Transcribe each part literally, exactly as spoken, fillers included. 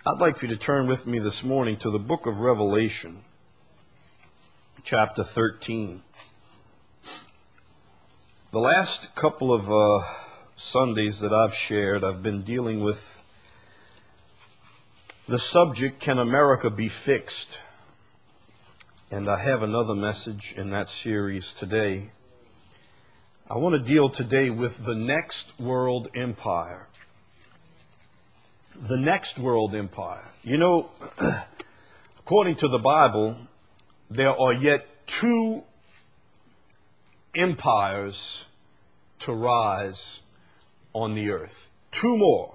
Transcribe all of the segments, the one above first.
I'd like for you to turn with me this morning to the book of Revelation, chapter thirteen. The last couple of uh, Sundays that I've shared, I've been dealing with the subject, Can America Be Fixed? And I have another message in that series today. I want to deal today with the next world empire. The next world empire. You know, according to the Bible, there are yet two empires to rise on the earth. Two more.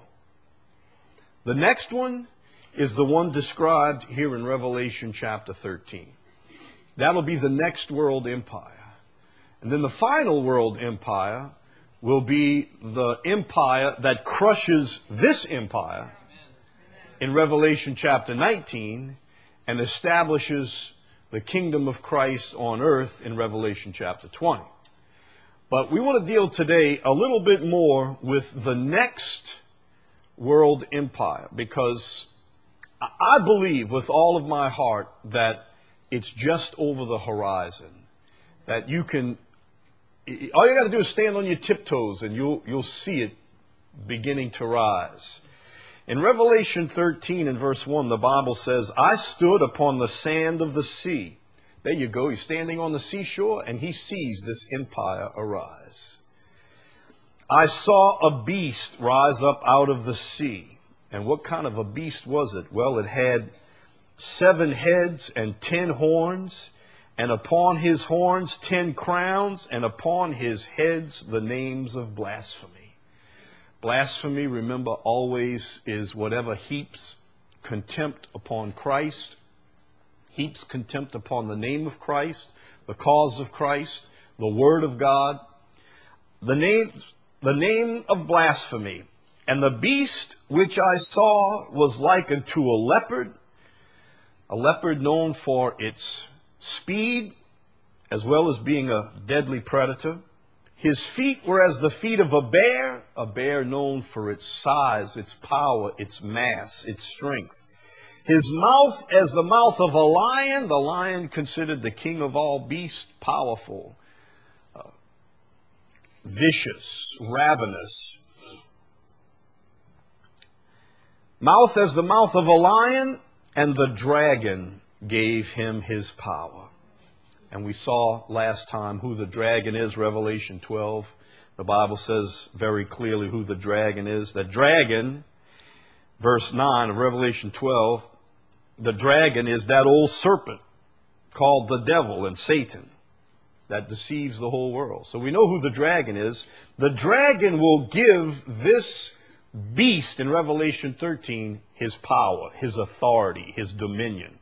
The next one is the one described here in Revelation chapter thirteen. That'll be the next world empire. And then the final world empire will be the empire that crushes this empire in Revelation chapter nineteen and establishes the kingdom of Christ on earth in Revelation chapter twenty. But we want to deal today a little bit more with the next world empire, because I believe with all of my heart that it's just over the horizon, that you can, all you got to do is stand on your tiptoes and you'll, you'll see it beginning to rise. In Revelation thirteen and verse one, the Bible says, I stood upon the sand of the sea. There you go. He's standing on the seashore and he sees this empire arise. I saw a beast rise up out of the sea. And what kind of a beast was it? Well, it had seven heads and ten horns, and upon his horns ten crowns, and upon his heads the names of blasphemy. Blasphemy, remember, always is whatever heaps contempt upon Christ, heaps contempt upon the name of Christ, the cause of Christ, the Word of God. The name, the name of blasphemy. And the beast which I saw was like unto a leopard, a leopard known for its speed, as well as being a deadly predator. His feet were as the feet of a bear, a bear known for its size, its power, its mass, its strength. His mouth as the mouth of a lion, the lion considered the king of all beasts, powerful, uh, vicious, ravenous. Mouth as the mouth of a lion, and the dragon gave him his power. And we saw last time who the dragon is, Revelation twelve. The Bible says very clearly who the dragon is. The dragon, verse nine of Revelation twelve, the dragon is that old serpent called the devil and Satan that deceives the whole world. So we know who the dragon is. The dragon will give this beast in Revelation thirteen his power, his authority, his dominion.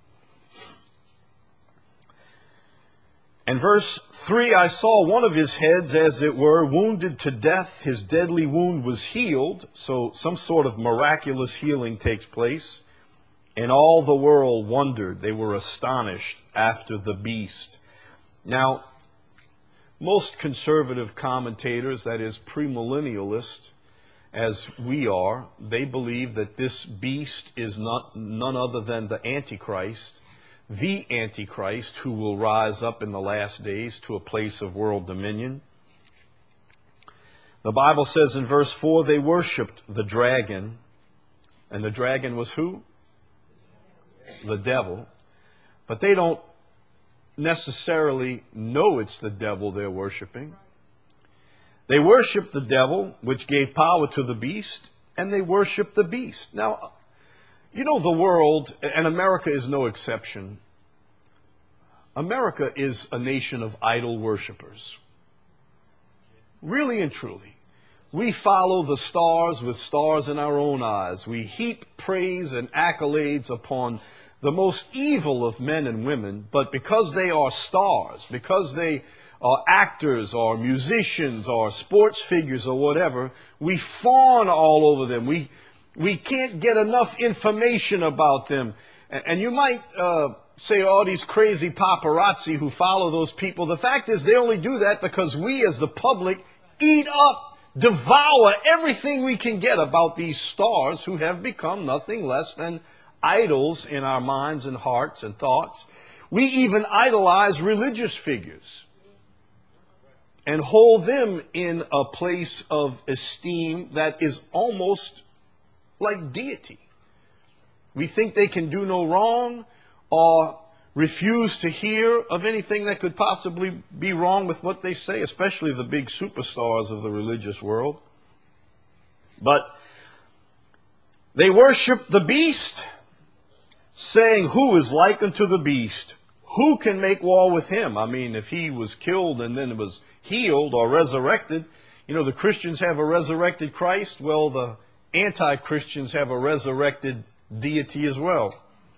In verse three, I saw one of his heads, as it were, wounded to death. His deadly wound was healed. So some sort of miraculous healing takes place. And all the world wondered. They were astonished after the beast. Now, most conservative commentators, that is premillennialists, as we are, they believe that this beast is not none other than the Antichrist, the Antichrist who will rise up in the last days to a place of world dominion. The Bible says in verse four, they worshipped the dragon. And the dragon was who? The devil. But they don't necessarily know it's the devil they're worshiping. They worship the devil, which gave power to the beast, and they worship the beast. Now, you know, the world, and America is no exception. America is a nation of idol worshipers. Really and truly. We follow the stars with stars in our own eyes. We heap praise and accolades upon the most evil of men and women, but because they are stars, because they are actors or musicians or sports figures or whatever, we fawn all over them. We we can't get enough information about them. And, and you might uh, say, all these crazy paparazzi who follow those people. The fact is they only do that because we as the public eat up, devour everything we can get about these stars who have become nothing less than idols in our minds and hearts and thoughts. We even idolize religious figures and hold them in a place of esteem that is almost like deity. We think they can do no wrong or refuse to hear of anything that could possibly be wrong with what they say, especially the big superstars of the religious world. But they worship the beast, saying, "Who is like unto the beast? Who can make war with him?" I mean, if he was killed and then was healed or resurrected, you know, the Christians have a resurrected Christ. Well, the anti-Christians have a resurrected deity as well.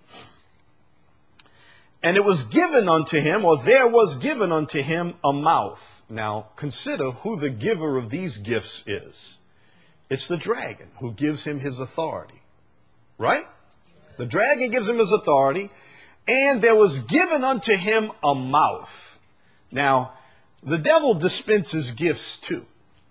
And it was given unto him, or there was given unto him, a mouth. Now, consider who the giver of these gifts is. It's the dragon who gives him his authority. Right? The dragon gives him his authority. And there was given unto him a mouth. Now, the devil dispenses gifts too.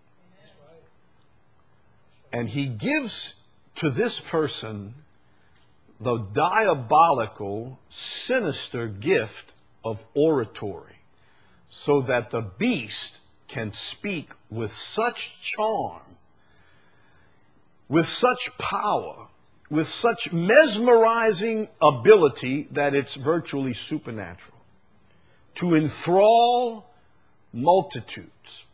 And he gives to this person the diabolical, sinister gift of oratory, so that the beast can speak with such charm, with such power, with such mesmerizing ability that it's virtually supernatural, to enthrall multitudes.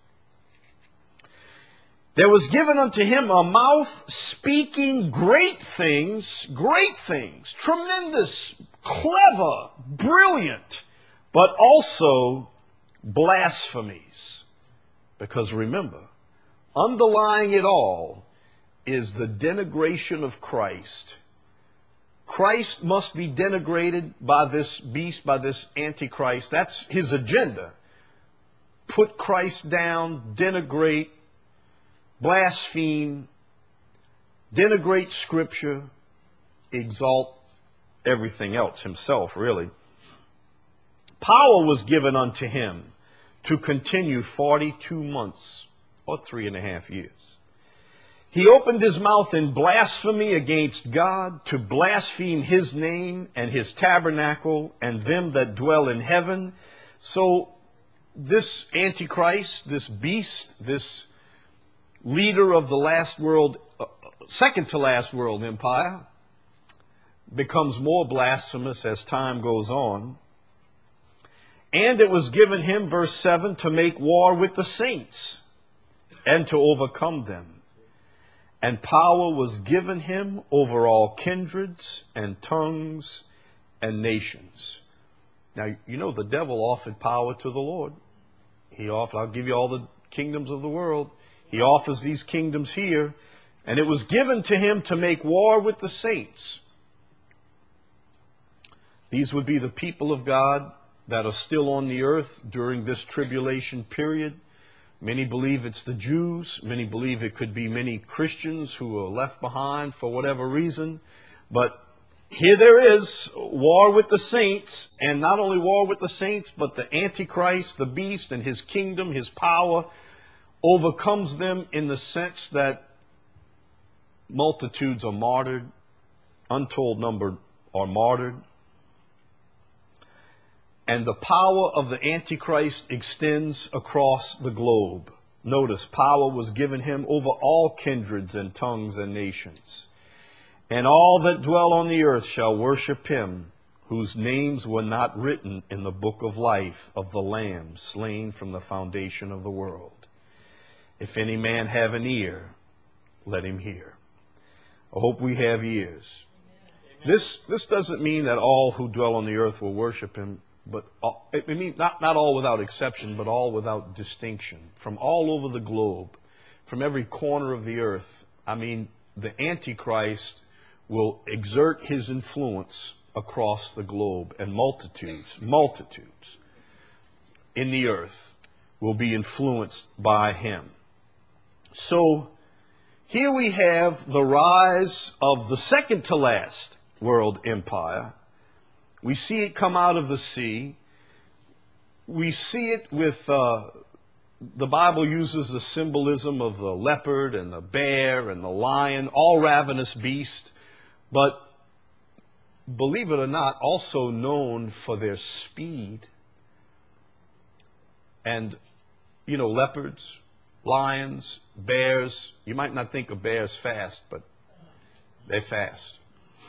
There was given unto him a mouth speaking great things, great things, tremendous, clever, brilliant, but also blasphemies. Because remember, underlying it all is the denigration of Christ. Christ must be denigrated by this beast, by this Antichrist. That's his agenda. Put Christ down, denigrate, blaspheme, denigrate Scripture, exalt everything else, himself, really. Power was given unto him to continue forty-two months, or three and a half years. He opened his mouth in blasphemy against God, to blaspheme his name and his tabernacle and them that dwell in heaven. So this Antichrist, this beast, this leader of the last world, uh, second to last world empire, becomes more blasphemous as time goes on. And it was given him, verse seven, to make war with the saints and to overcome them. And power was given him over all kindreds and tongues and nations. Now, you know, the devil offered power to the Lord. He offered, I'll give you all the kingdoms of the world. He offers these kingdoms here. And it was given to him to make war with the saints. These would be the people of God that are still on the earth during this tribulation period. Many believe it's the Jews. Many believe it could be many Christians who are left behind for whatever reason. But here there is war with the saints, and not only war with the saints, but the Antichrist, the beast, and his kingdom, his power, overcomes them in the sense that multitudes are martyred, untold number are martyred. And the power of the Antichrist extends across the globe. Notice, power was given him over all kindreds and tongues and nations. And all that dwell on the earth shall worship him, whose names were not written in the book of life of the Lamb slain from the foundation of the world. If any man have an ear, let him hear. I hope we have ears. This, this doesn't mean that all who dwell on the earth will worship him. But all, I mean, not, not all without exception, but all without distinction. From all over the globe, from every corner of the earth. I mean, the Antichrist will exert his influence across the globe, and multitudes, multitudes in the earth will be influenced by him. So here we have the rise of the second to last world empire. We see it come out of the sea. We see it with, uh, the Bible uses the symbolism of the leopard and the bear and the lion, all ravenous beasts. But believe it or not, also known for their speed. And, you know, leopards, lions, bears. You might not think of bears fast, but they're fast.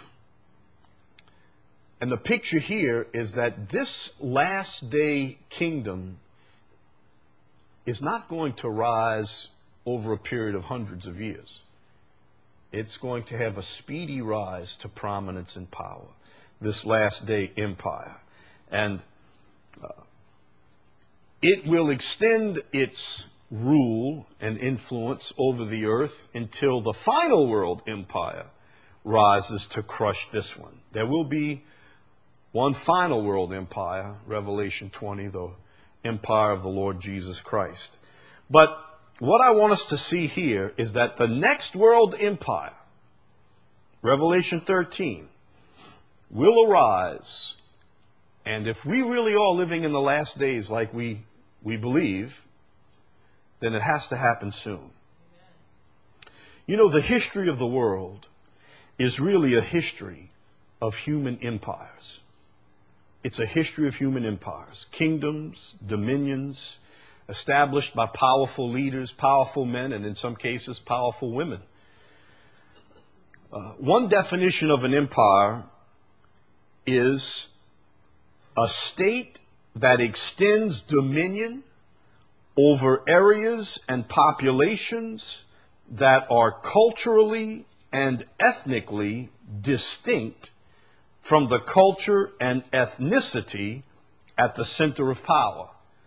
And the picture here is that this last day kingdom is not going to rise over a period of hundreds of years. It's going to have a speedy rise to prominence and power, this last day empire. And uh, it will extend its rule and influence over the earth until the final world empire rises to crush this one. There will be one final world empire, Revelation twenty, the empire of the Lord Jesus Christ. But what I want us to see here is that the next world empire, Revelation thirteen, will arise. And if we really are living in the last days like we, we believe, then it has to happen soon. You know, the history of the world is really a history of human empires. It's a history of human empires, kingdoms, dominions, established by powerful leaders, powerful men, and in some cases, powerful women. Uh, one definition of an empire is a state that extends dominion over areas and populations that are culturally and ethnically distinct from the culture and ethnicity at the center of power.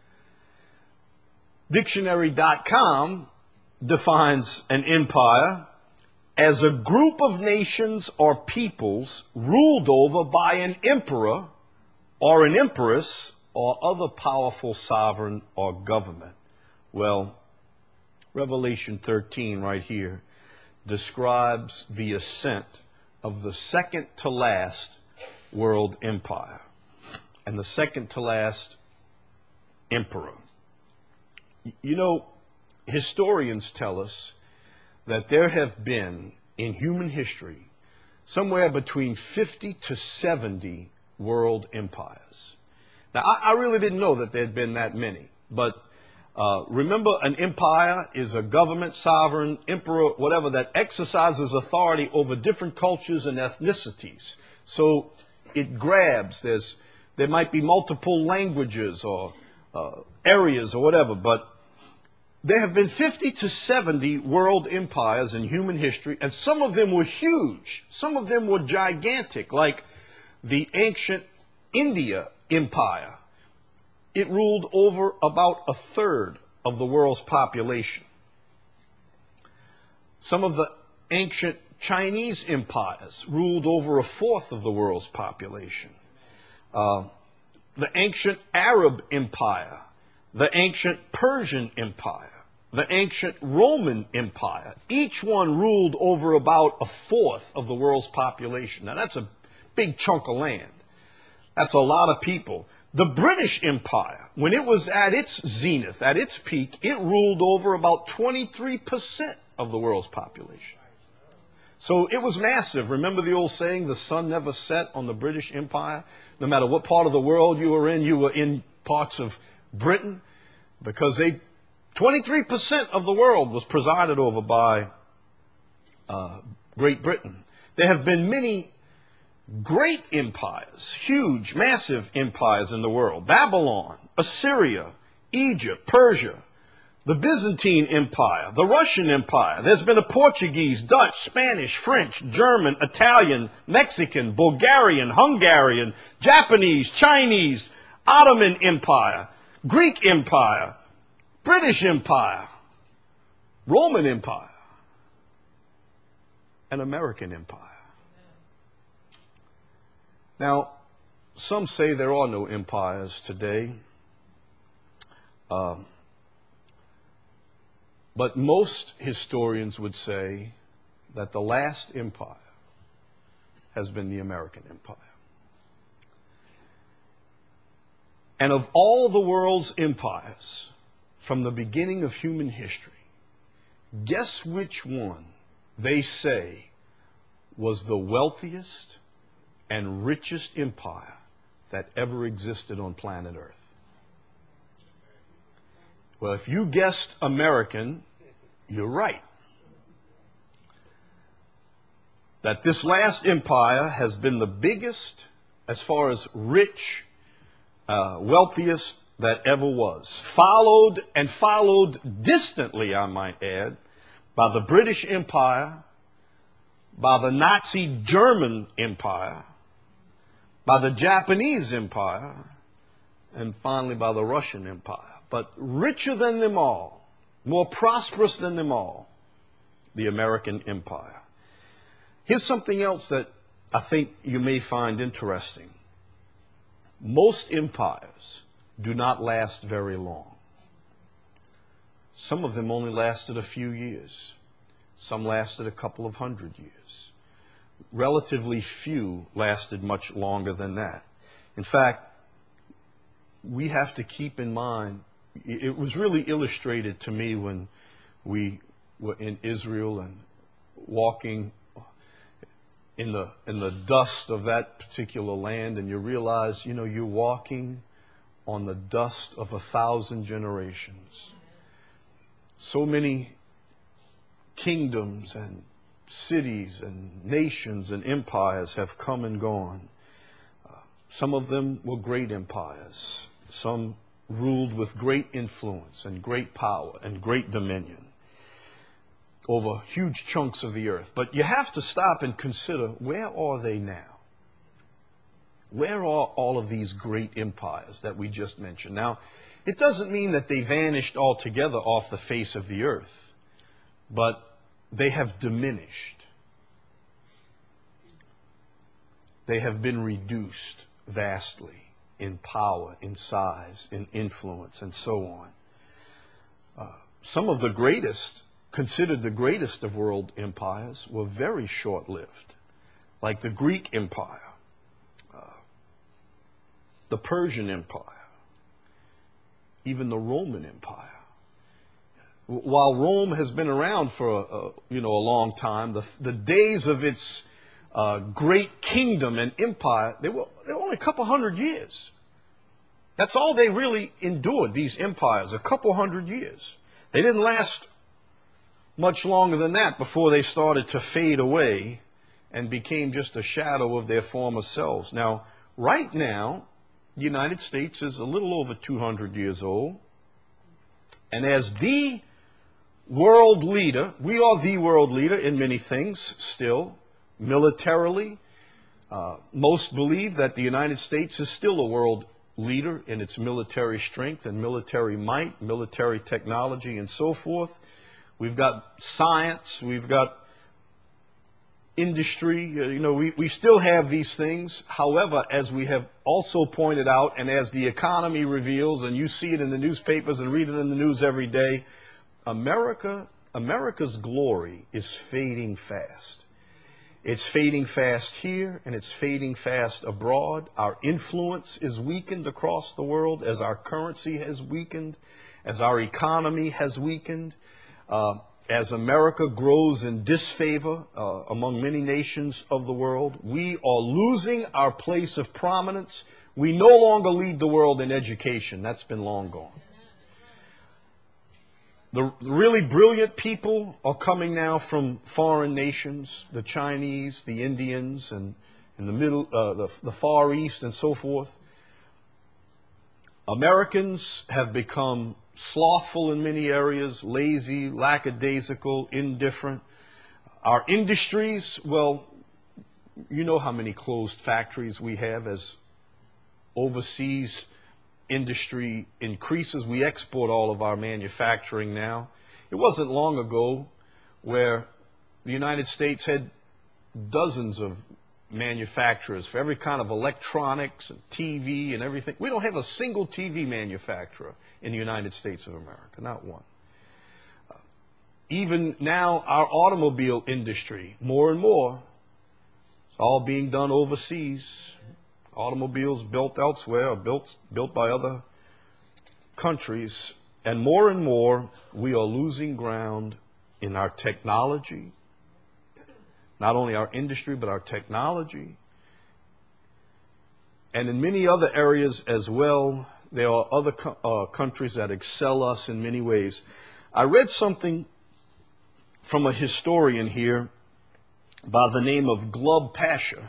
Dictionary dot com defines an empire as a group of nations or peoples ruled over by an emperor or an empress or other powerful sovereign or government. Well, Revelation thirteen right here describes the ascent of the second to last world empire and the second to last emperor. You know, historians tell us that there have been in human history somewhere between fifty to seventy world empires. Now, I, I really didn't know that there had been that many, but uh, remember, an empire is a government, sovereign, emperor, whatever, that exercises authority over different cultures and ethnicities. So it grabs. There's, there might be multiple languages or uh, areas or whatever, but there have been fifty to seventy world empires in human history, and some of them were huge. Some of them were gigantic, like the ancient India Empire. It ruled over about a third of the world's population. Some of the ancient Chinese empires ruled over a fourth of the world's population. Uh, the ancient Arab Empire, the ancient Persian Empire, the ancient Roman Empire, each one ruled over about a fourth of the world's population. Now, that's a big chunk of land. That's a lot of people. The British Empire, when it was at its zenith, at its peak, it ruled over about twenty-three percent of the world's population. So it was massive. Remember the old saying, the sun never set on the British Empire? No matter what part of the world you were in, you were in parts of Britain, because they, twenty-three percent of the world was presided over by uh, Great Britain. There have been many great empires, huge, massive empires in the world. Babylon, Assyria, Egypt, Persia, the Byzantine Empire, the Russian Empire. There's been a Portuguese, Dutch, Spanish, French, German, Italian, Mexican, Bulgarian, Hungarian, Japanese, Chinese, Ottoman Empire, Greek Empire, British Empire, Roman Empire, and American Empire. Now, some say there are no empires today, um, but most historians would say that the last empire has been the American Empire. And of all the world's empires from the beginning of human history, guess which one they say was the wealthiest and richest empire that ever existed on planet Earth. Well, if you guessed American, you're right. That this last empire has been the biggest, as far as rich, uh, wealthiest that ever was. Followed and followed distantly, I might add, by the British Empire, by the Nazi German Empire, by the Japanese Empire, and finally by the Russian Empire. But richer than them all, more prosperous than them all, the American Empire. Here's something else that I think you may find interesting. Most empires do not last very long. Some of them only lasted a few years. Some lasted a couple of hundred years. Relatively few lasted much longer than that. In fact, we have to keep in mind, it was really illustrated to me when we were in Israel and walking in the in the dust of that particular land, and you realize, you know, you're walking on the dust of a thousand generations. So many kingdoms and cities and nations and empires have come and gone. Uh, some of them were great empires. Some ruled with great influence and great power and great dominion over huge chunks of the earth. But you have to stop and consider, where are they now? Where are all of these great empires that we just mentioned? Now, it doesn't mean that they vanished altogether off the face of the earth, but they have diminished. They have been reduced vastly in power, in size, in influence, and so on. Uh, some of the greatest, considered the greatest of world empires, were very short-lived, like the Greek Empire, uh, the Persian Empire, even the Roman Empire. While Rome has been around for a, a you know a long time, the the days of its uh, great kingdom and empire, they were they were only a couple hundred years. That's all they really endured, these empires, a couple hundred years. They didn't last much longer than that before they started to fade away and became just a shadow of their former selves. Now, right now, the United States is a little over two hundred years old, and as the world leader, we are the world leader in many things still, militarily. Uh, most believe that the United States is still a world leader in its military strength and military might, military technology, and so forth. We've got science, we've got industry, you know, we, we still have these things. However, as we have also pointed out, and as the economy reveals, and you see it in the newspapers and read it in the news every day, America, America's glory is fading fast. It's fading fast here, and it's fading fast abroad. Our influence is weakened across the world as our currency has weakened, as our economy has weakened, uh, as America grows in disfavor uh, among many nations of the world. We are losing our place of prominence. We no longer lead the world in education. That's been long gone. The really brilliant people are coming now from foreign nations, the Chinese, the Indians, and in the middle, uh, the, the Far East, and so forth. Americans have become slothful in many areas, lazy, lackadaisical, indifferent. Our industries, well, you know how many closed factories we have as overseas industry increases. We export all of our manufacturing now. It wasn't long ago where the United States had dozens of manufacturers for every kind of electronics and T V and everything. We don't have a single T V manufacturer in the United States of America, not one. Uh, even now, our automobile industry, more and more, it's all being done overseas. Automobiles built elsewhere are built, built by other countries. And more and more, we are losing ground in our technology, not only our industry, but our technology, and in many other areas as well. There are other co- uh, countries that excel us in many ways. I read something from a historian here by the name of Glub Pasha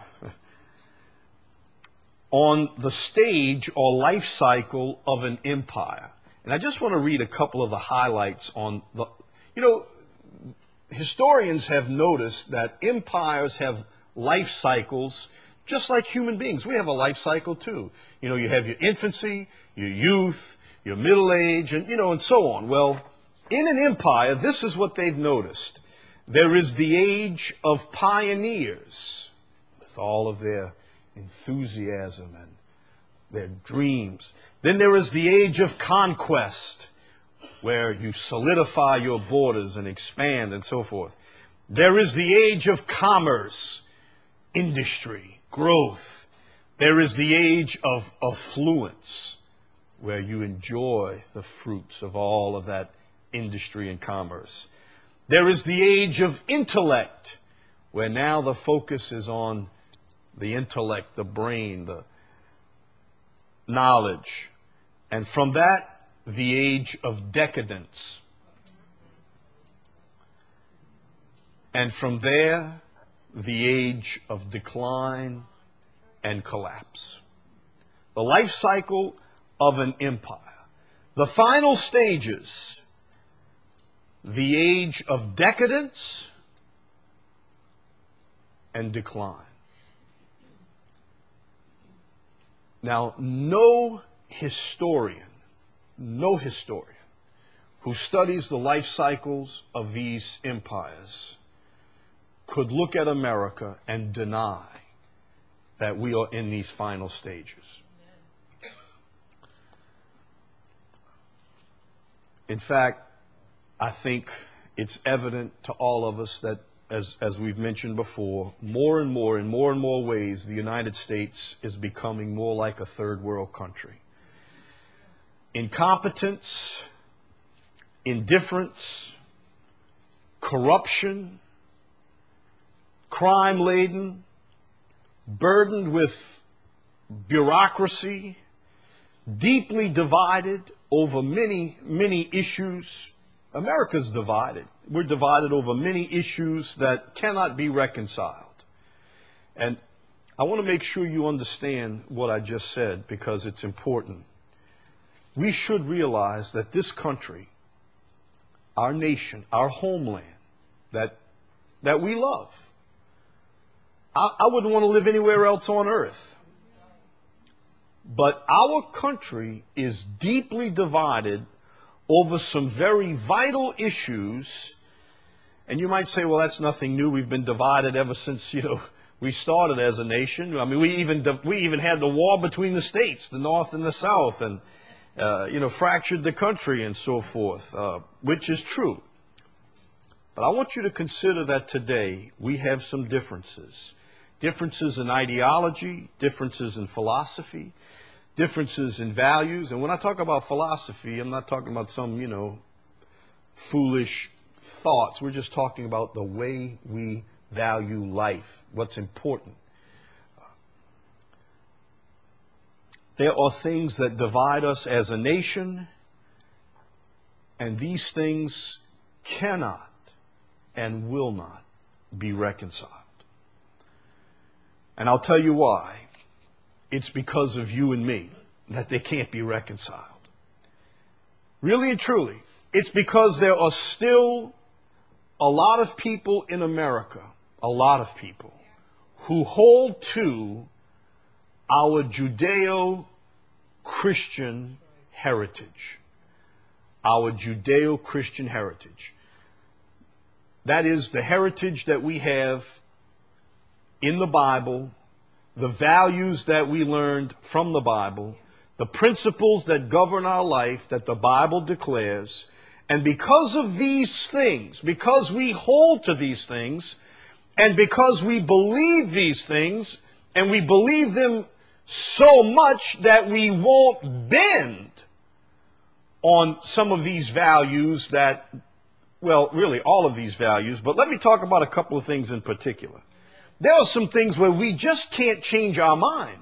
on the stage or life cycle of an empire. And I just want to read a couple of the highlights on the, you know, historians have noticed that empires have life cycles just like human beings. We have a life cycle too. You know, you have your infancy, your youth, your middle age, and, you know, and so on. Well, in an empire, this is what they've noticed. There is the age of pioneers with all of their enthusiasm and their dreams. Then there is the age of conquest, where you solidify your borders and expand and so forth. There is the age of commerce, industry, growth. There is the age of affluence, where you enjoy the fruits of all of that industry and commerce. There is the age of intellect, where now the focus is on the intellect, the brain, the knowledge. And from that, the age of decadence. And from there, the age of decline and collapse. The life cycle of an empire. The final stages, the age of decadence and decline. Now, no historian, no historian who studies the life cycles of these empires could look at America and deny that we are in these final stages. In fact, I think it's evident to all of us that, as, as we've mentioned before, more and more, in more and more ways, the United States is becoming more like a third world country. Incompetence, indifference, corruption, crime-laden, burdened with bureaucracy, deeply divided over many, many issues. America's divided. We're divided over many issues that cannot be reconciled. And I want to make sure you understand what I just said, because it's important. We should realize that this country, our nation, our homeland, that, that we love, I, I wouldn't want to live anywhere else on earth. But our country is deeply divided over some very vital issues. And you might say, well, that's nothing new. We've been divided ever since, you know, we started as a nation. I mean, we even we even had the war between the states, the North and the South, and, uh, you know, fractured the country and so forth, uh, which is true. But I want you to consider that today we have some differences. Differences in ideology, differences in philosophy, differences in values. And when I talk about philosophy, I'm not talking about some, you know, foolish thoughts. We're just talking about the way we value life, what's important. There are things that divide us as a nation, and these things cannot and will not be reconciled. And I'll tell you why. It's because of you and me that they can't be reconciled. Really and truly, it's because there are still a lot of people in America, a lot of people, who hold to our Judeo-Christian heritage. Our Judeo-Christian heritage. That is the heritage that we have in the Bible, the values that we learned from the Bible, the principles that govern our life that the Bible declares. And because of these things, because we hold to these things, and because we believe these things, and we believe them so much that we won't bend on some of these values that, well, really all of these values, but let me talk about a couple of things in particular. There are some things where we just can't change our minds.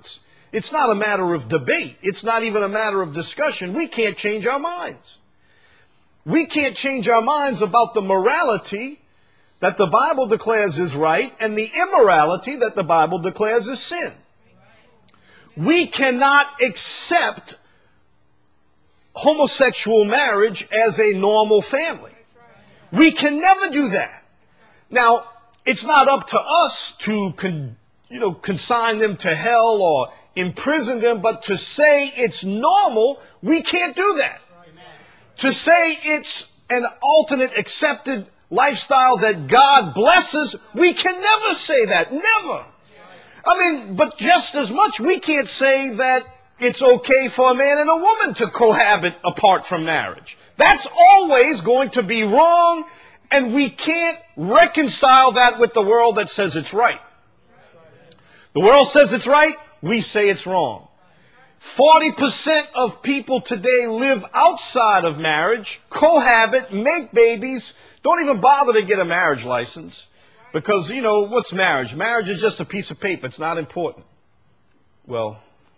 It's not a matter of debate. It's not even a matter of discussion. We can't change our minds. We can't change our minds about the morality that the Bible declares is right and the immorality that the Bible declares is sin. We cannot accept homosexual marriage as a normal family. We can never do that. Now, it's not up to us to con, you know, consign them to hell or imprison them, but to say it's normal, we can't do that. To say it's an alternate accepted lifestyle that God blesses, we can never say that. Never. I mean, but just as much, we can't say that it's okay for a man and a woman to cohabit apart from marriage. That's always going to be wrong, and we can't reconcile that with the world that says it's right. The world says it's right, we say it's wrong. forty percent of people today live outside of marriage, cohabit, make babies, don't even bother to get a marriage license. Because, you know, what's marriage? Marriage is just a piece of paper. It's not important. Well,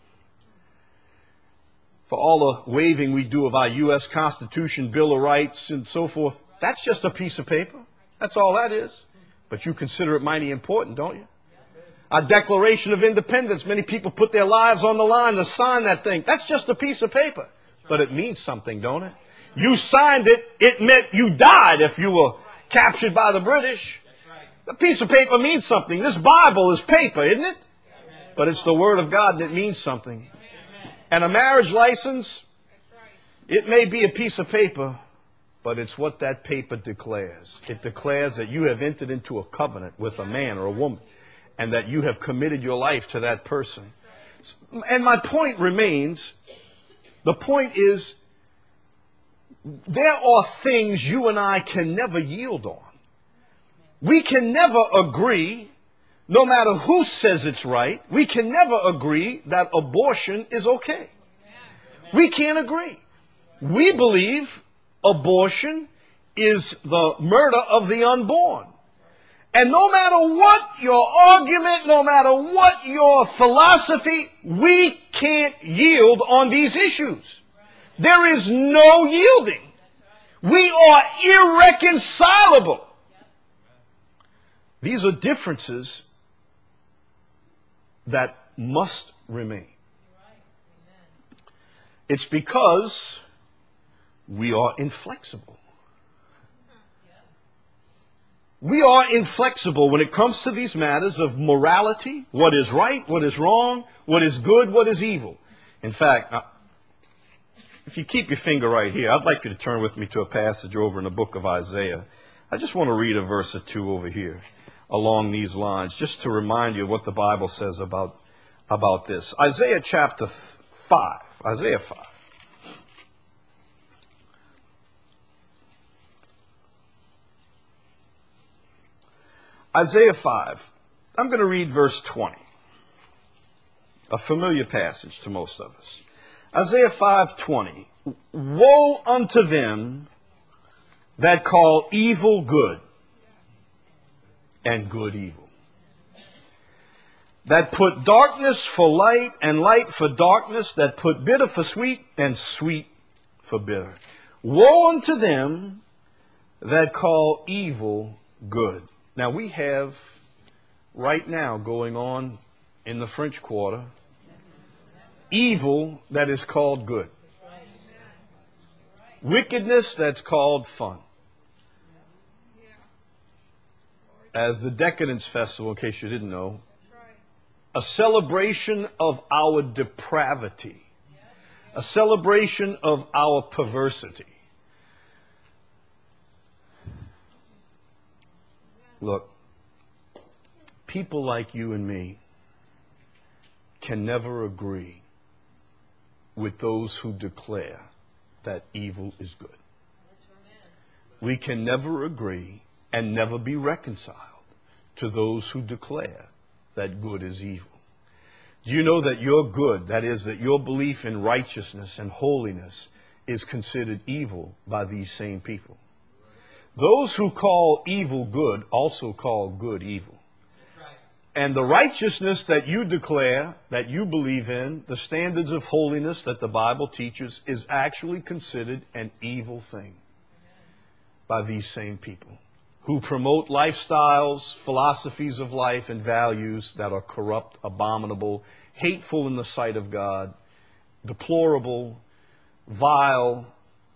for all the waving we do of our U S Constitution, Bill of Rights, and so forth, that's just a piece of paper. That's all that is. But you consider it mighty important, don't you? Our Declaration of Independence, many people put their lives on the line to sign that thing. That's just a piece of paper. But it means something, don't it? You signed it, it meant you died if you were captured by the British. A piece of paper means something. This Bible is paper, isn't it? But it's the Word of God and it means something. And a marriage license, it may be a piece of paper, but it's what that paper declares. It declares that you have entered into a covenant with a man or a woman and that you have committed your life to that person. And my point remains, the point is, there are things you and I can never yield on. We can never agree, no matter who says it's right, we can never agree that abortion is okay. We can't agree. We believe abortion is the murder of the unborn. And no matter what your argument, no matter what your philosophy, we can't yield on these issues. There is no yielding. We are irreconcilable. These are differences that must remain. It's because we are inflexible. We are inflexible when it comes to these matters of morality, what is right, what is wrong, what is good, what is evil. In fact, if you keep your finger right here, I'd like you to turn with me to a passage over in the book of Isaiah. I just want to read a verse or two over here along these lines, just to remind you what the Bible says about, about this. Isaiah chapter five. Isaiah five. Isaiah five. I'm going to read verse twenty. A familiar passage to most of us. Isaiah five twenty. Woe unto them that call evil good, and good evil. That put darkness for light and light for darkness, that put bitter for sweet and sweet for bitter. Woe unto them that call evil good. Now we have right now going on in the French Quarter evil that is called good. Wickedness that's called fun. As the Decadence Festival, in case you didn't know, a celebration of our depravity, a celebration of our perversity. Look, people like you and me can never agree with those who declare that evil is good. We can never agree and never be reconciled to those who declare that good is evil. Do you know that your good, that is, that your belief in righteousness and holiness, is considered evil by these same people? Those who call evil good also call good evil. And the righteousness that you declare, that you believe in, the standards of holiness that the Bible teaches, is actually considered an evil thing by these same people who promote lifestyles, philosophies of life, and values that are corrupt, abominable, hateful in the sight of God, deplorable, vile,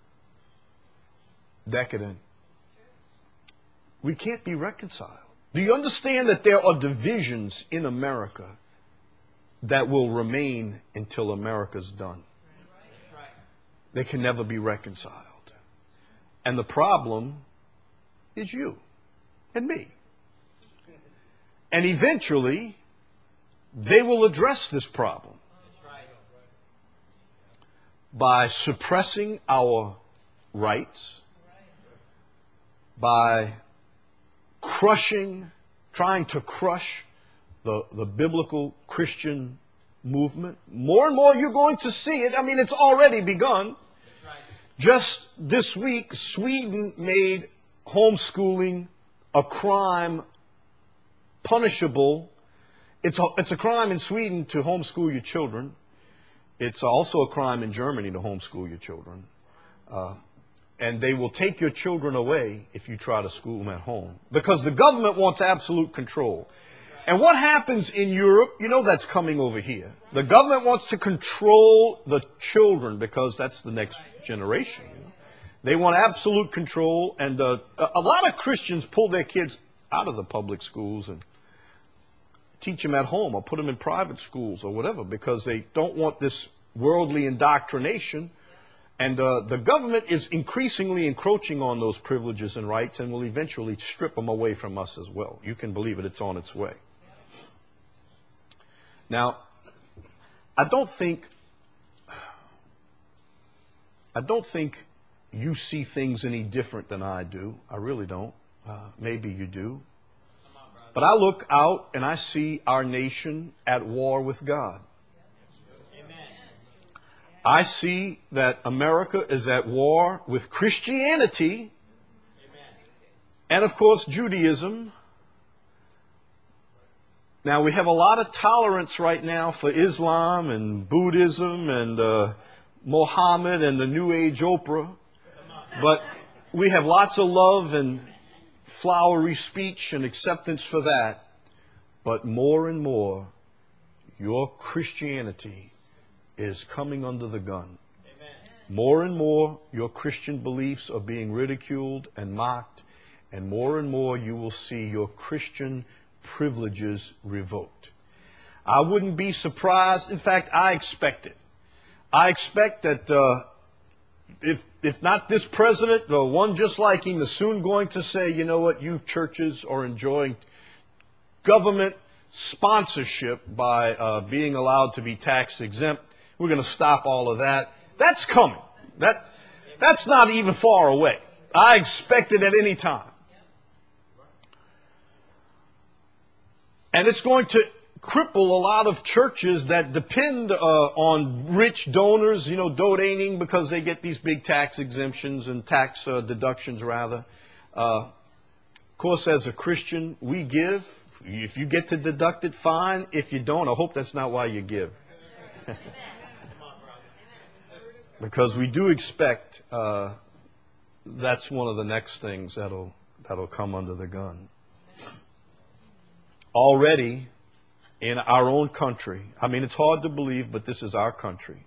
decadent. We can't be reconciled. Do you understand that there are divisions in America that will remain until America's done? They can never be reconciled. And the problem is you and me. And eventually, they will address this problem by suppressing our rights, by crushing, trying to crush the, the biblical Christian movement. More and more you're going to see it. I mean, it's already begun. Just this week, Sweden made homeschooling a crime punishable. It's a, it's a crime in Sweden to homeschool your children. It's also a crime in Germany to homeschool your children. Uh, and they will take your children away if you try to school them at home. Because the government wants absolute control. And what happens in Europe, you know that's coming over here. The government wants to control the children because that's the next generation. You know? They want absolute control. And uh, a lot of Christians pull their kids out of the public schools and teach them at home or put them in private schools or whatever because they don't want this worldly indoctrination. And uh, the government is increasingly encroaching on those privileges and rights and will eventually strip them away from us as well. You can believe it, it's on its way. Now, I don't think, I don't think you see things any different than I do. I really don't. Uh, maybe you do. But I look out and I see our nation at war with God. I see that America is at war with Christianity and, of course, Judaism. Now, we have a lot of tolerance right now for Islam and Buddhism and uh, Mohammed and the New Age Oprah. But we have lots of love and flowery speech and acceptance for that. But more and more, your Christianity is coming under the gun. Amen. More and more, your Christian beliefs are being ridiculed and mocked, and more and more you will see your Christian privileges revoked. I wouldn't be surprised. In fact, I expect it. I expect that uh, if if not this president, the one just like him is soon going to say, you know what, you churches are enjoying government sponsorship by uh, being allowed to be tax exempt. We're going to stop all of that. That's coming. That, that's not even far away. I expect it at any time. And it's going to cripple a lot of churches that depend uh, on rich donors, you know, donating because they get these big tax exemptions and tax uh, deductions, rather. Uh, of course, as a Christian, we give. If you get to deduct it, fine. If you don't, I hope that's not why you give. Because we do expect uh, that's one of the next things that'll that'll come under the gun. Already in our own country, I mean, it's hard to believe, but this is our country.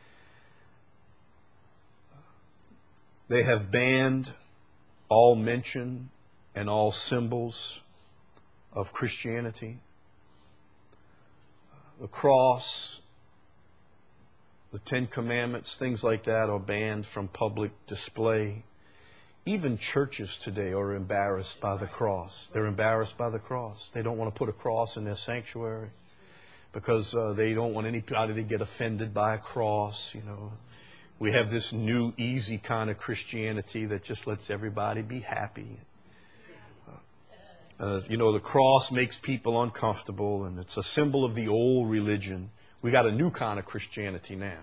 They have banned all mention and all symbols of Christianity. The cross, the Ten Commandments, things like that are banned from public display. Even churches today are embarrassed by the cross. They're embarrassed by the cross. They don't want to put a cross in their sanctuary because uh, they don't want anybody to get offended by a cross. You know, we have this new, easy kind of Christianity that just lets everybody be happy. Uh, you know, the cross makes people uncomfortable, and it's a symbol of the old religion. We got a new kind of Christianity now.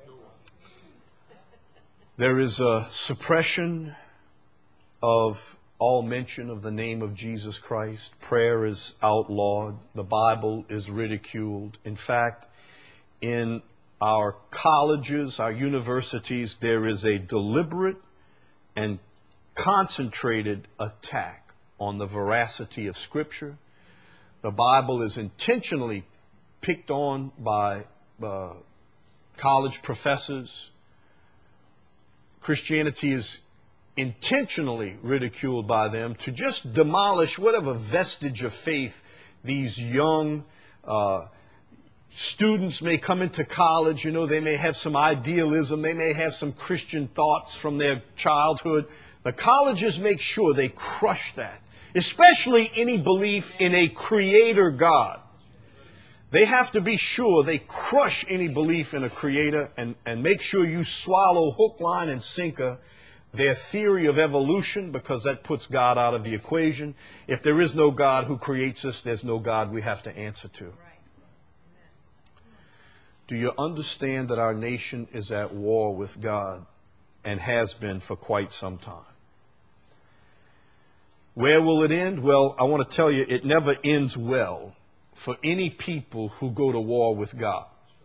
There is a suppression of all mention of the name of Jesus Christ. Prayer is outlawed. The Bible is ridiculed. In fact, in our colleges, our universities, there is a deliberate and concentrated attack on the veracity of Scripture. The Bible is intentionally picked on by uh, college professors. Christianity is intentionally ridiculed by them to just demolish whatever vestige of faith these young uh, students may come into college. You know, they may have some idealism. They may have some Christian thoughts from their childhood. The colleges make sure they crush that, especially any belief in a creator God. They have to be sure they crush any belief in a creator and, and make sure you swallow hook, line, and sinker their theory of evolution, because that puts God out of the equation. If there is no God who creates us, there's no God we have to answer to. Do you understand that our nation is at war with God and has been for quite some time? Where will it end? Well, I want to tell you, it never ends well for any people who go to war with God.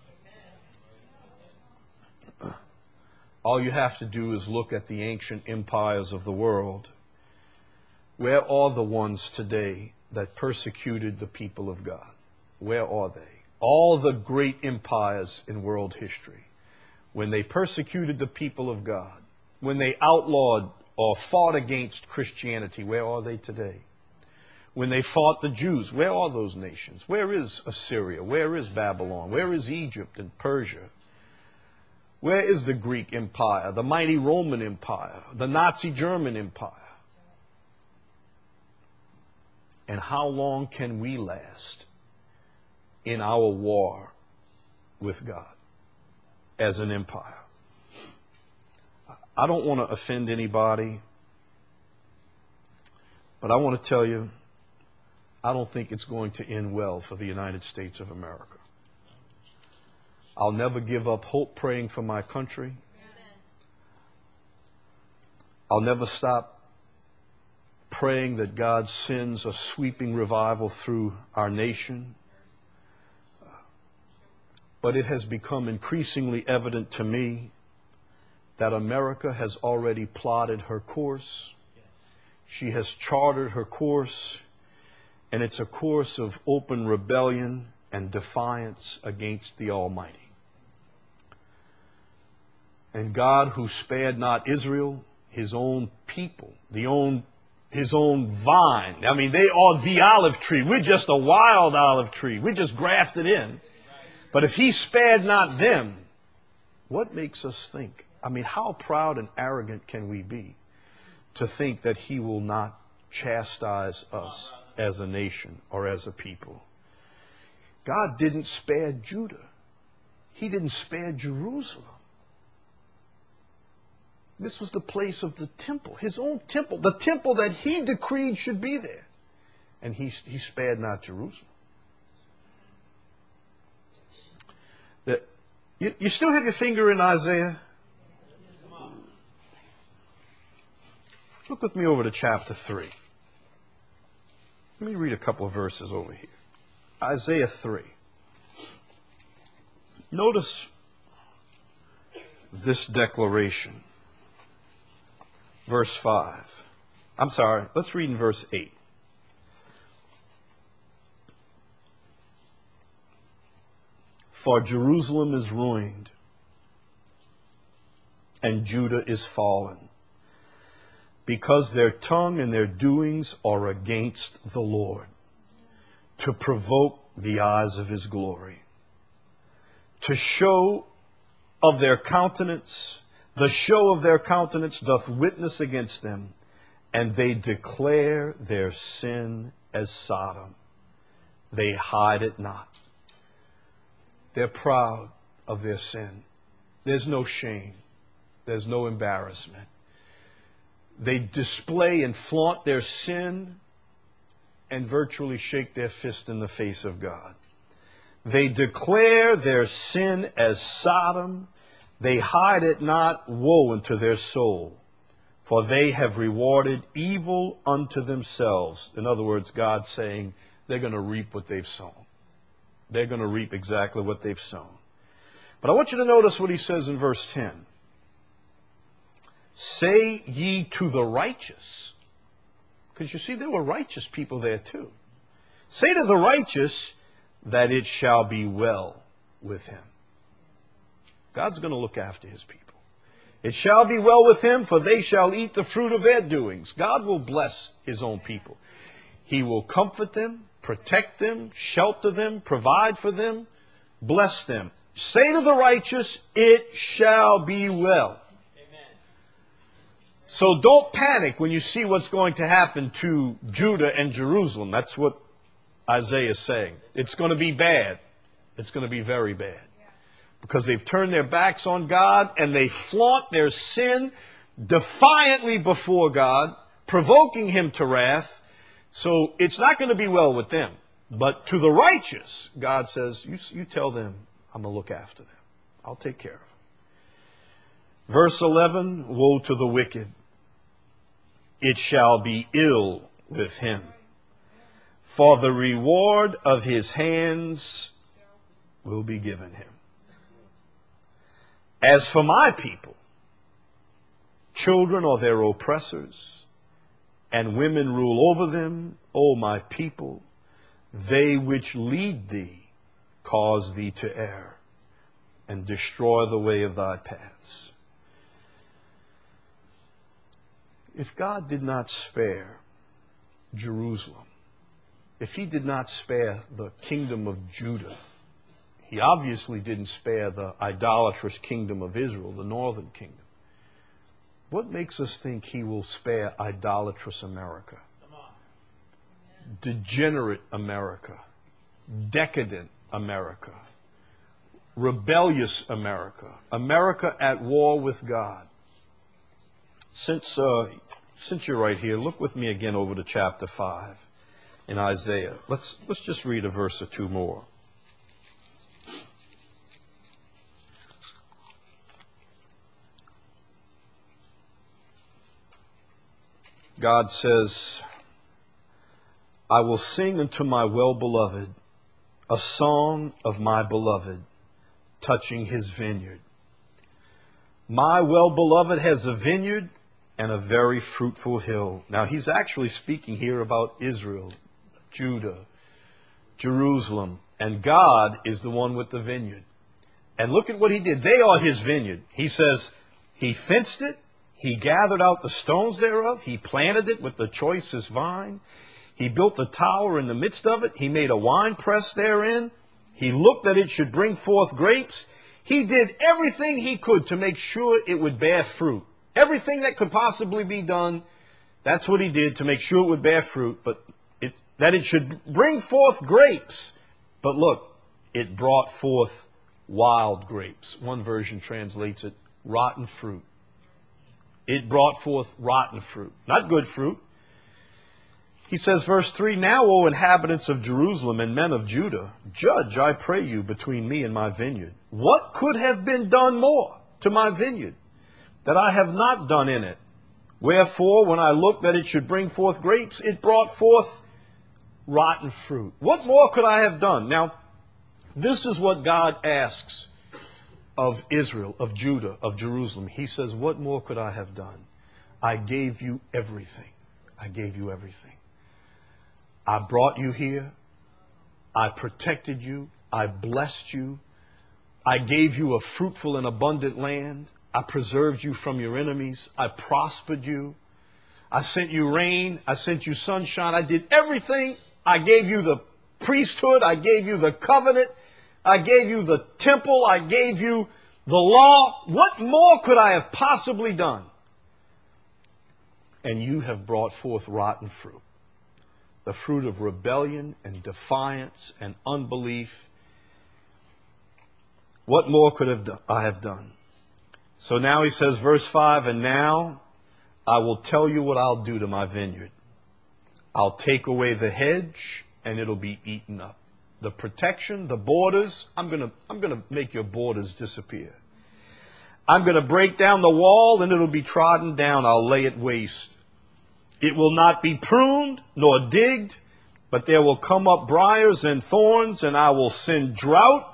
All you have to do is look at the ancient empires of the world. Where are the ones today that persecuted the people of God? Where are they? All the great empires in world history, when they persecuted the people of God, when they outlawed or fought against Christianity, where are they today? When they fought the Jews, where are those nations? Where is Assyria? Where is Babylon? Where is Egypt and Persia? Where is the Greek Empire, the mighty Roman Empire, the Nazi German Empire? And how long can we last in our war with God as an empire? I don't want to offend anybody, but I want to tell you, I don't think it's going to end well for the United States of America. I'll never give up hope praying for my country. I'll never stop praying that God sends a sweeping revival through our nation. But it has become increasingly evident to me that America has already plotted her course. She has charted her course, and it's a course of open rebellion and defiance against the Almighty. And God, who spared not Israel, his own people, the own, his own vine. I mean, they are the olive tree. We're just a wild olive tree. We're just grafted in. But if he spared not them, what makes us think? I mean, how proud and arrogant can we be to think that he will not chastise us as a nation or as a people? God didn't spare Judah. He didn't spare Jerusalem. This was the place of the temple, his own temple, the temple that he decreed should be there. And he, he spared not Jerusalem. That, you, you still have your finger in Isaiah? Look with me over to chapter three. Let me read a couple of verses over here. Isaiah three. Notice this declaration. Verse five. I'm sorry, let's read in verse eight. For Jerusalem is ruined, and Judah is fallen, because their tongue and their doings are against the Lord, to provoke the eyes of his glory, to show of their countenance, the show of their countenance doth witness against them, and they declare their sin as Sodom. They hide it not. They're proud of their sin. There's no shame. There's no embarrassment. They display and flaunt their sin and virtually shake their fist in the face of God. They declare their sin as Sodom. They hide it not. Woe unto their soul. for they have rewarded evil unto themselves. In other words, God's saying they're going to reap what they've sown. They're going to reap exactly what they've sown. But I want you to notice what he says in verse ten. Say ye to the righteous. Because you see, there were righteous people there too. Say to the righteous that it shall be well with him. God's going to look after his people. It shall be well with him, for they shall eat the fruit of their doings. God will bless his own people. He will comfort them, protect them, shelter them, provide for them, bless them. Say to the righteous, it shall be well. Amen. So don't panic when you see what's going to happen to Judah and Jerusalem. That's what Isaiah is saying. It's going to be bad. It's going to be very bad. Because they've turned their backs on God and they flaunt their sin defiantly before God, provoking him to wrath. So it's not going to be well with them. But to the righteous, God says, you, you tell them, I'm going to look after them. I'll take care of them. Verse eleven, woe to the wicked. It shall be ill with him. For the reward of his hands will be given him. As for my people, children are their oppressors, and women rule over them. O my people, they which lead thee cause thee to err, and destroy the way of thy paths. If God did not spare Jerusalem, if he did not spare the kingdom of Judah, he obviously didn't spare the idolatrous kingdom of Israel, the northern kingdom. What makes us think he will spare idolatrous America? Degenerate America, decadent America, rebellious America, America at war with God. Since, uh, since you're right here, look with me again over to chapter five in Isaiah. Let's, let's just read a verse or two more. God says, I will sing unto my well-beloved a song of my beloved touching his vineyard. My well-beloved has a vineyard and a very fruitful hill. Now he's actually speaking here about Israel, Judah, Jerusalem, and God is the one with the vineyard. And look at what he did. They are his vineyard. He says he fenced it. He gathered out the stones thereof. He planted it with the choicest vine. He built a tower in the midst of it. He made a wine press therein. He looked that it should bring forth grapes. He did everything he could to make sure it would bear fruit. Everything that could possibly be done, that's what he did to make sure it would bear fruit. But it, that it should bring forth grapes. But look, it brought forth wild grapes. One version translates it rotten fruit. It brought forth rotten fruit, not good fruit. He says, verse three, now, O inhabitants of Jerusalem and men of Judah, judge, I pray you, between me and my vineyard. What could have been done more to my vineyard that I have not done in it? Wherefore, when I looked that it should bring forth grapes, it brought forth rotten fruit. What more could I have done? Now, this is what God asks of Israel, of Judah, of Jerusalem. He says, what more could I have done? I gave you everything. I gave you everything. I brought you here. I protected you. I blessed you. I gave you a fruitful and abundant land. I preserved you from your enemies. I prospered you. I sent you rain. I sent you sunshine. I did everything. I gave you the priesthood. I gave you the covenant. I gave you the temple. I gave you the law. What more could I have possibly done? And you have brought forth rotten fruit. The fruit of rebellion and defiance and unbelief. What more could have done, I have done? So now he says, verse five, and now I will tell you what I'll do to my vineyard. I'll take away the hedge and it'll be eaten up. The protection, the borders, I'm going to I'm going to make your borders disappear. I'm going to break down the wall and it'll be trodden down. I'll lay it waste. It will not be pruned nor digged, but there will come up briars and thorns, and I will send drought.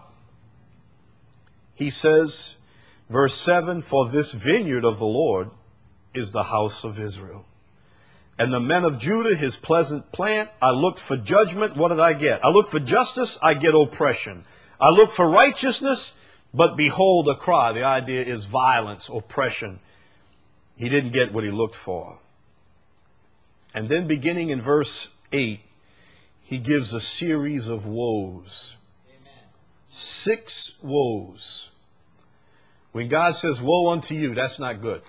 He says, verse seven, for this vineyard of the Lord is the house of Israel. And the men of Judah, his pleasant plant. I looked for judgment. What did I get? I looked for justice. I get oppression. I looked for righteousness, but behold a cry. The idea is violence, oppression. He didn't get what he looked for. And then beginning in verse eight, he gives a series of woes. Amen. Six woes. When God says, woe unto you, that's not good.